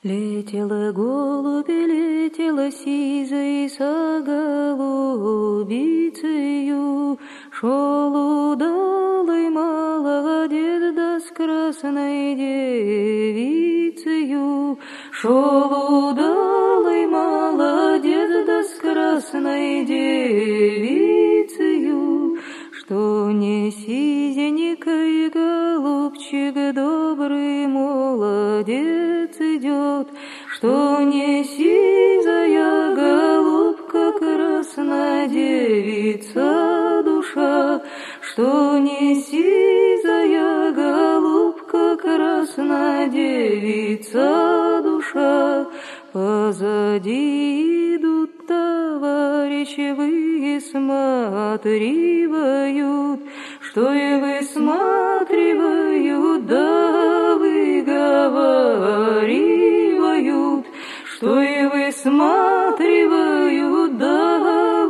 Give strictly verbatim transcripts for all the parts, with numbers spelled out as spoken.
Летела голубь, летела сизой со голубицею, шел удалый молодец, да с красной девицею. Шел удалый молодец, да с красной девицею. Что не сизенький голубчик, добрый молодец идет, что не сизая голубка, красная девица душа, что не сизая голубка, красная девица душа. Позади идут товарищи, высматривают, что и высматривают, да выговаривают, что и высматривают, да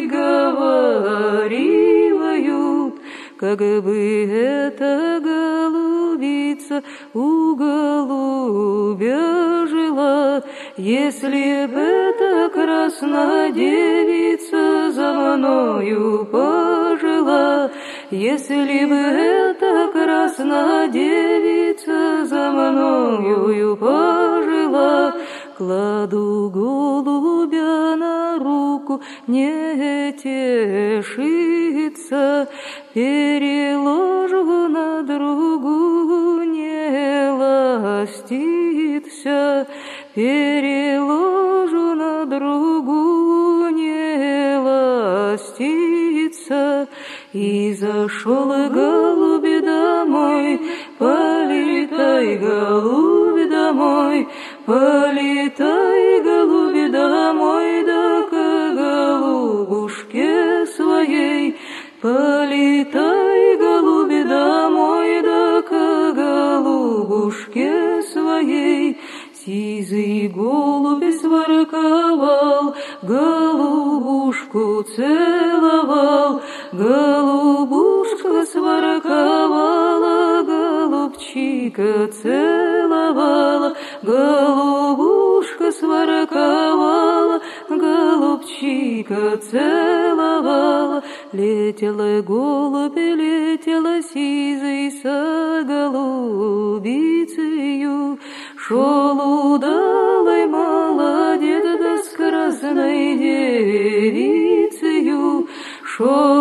выговаривают, как бы эта голубица у голубя жила, если б эта красная девица за мною пожила, если бы эта красная девица за мною пожила. Кладу голубя на руку, не тешится, переложу на другую, не ластится, переложу на другую, не ластится. И зашел голубь домой, полетай, голубь, домой, полетай, голубь, домой, да к голубушке своей. Полетай, голубь, домой, да к голубушке своей. Сизый голубь сворковал, голубушку целовал, голубушка сворковала, голубчика целовала, голубушка сворковала, голубчика целовала. Летела голубь, летела сизый со голубицею, шел удалый молодец, да с красной девицею. Шел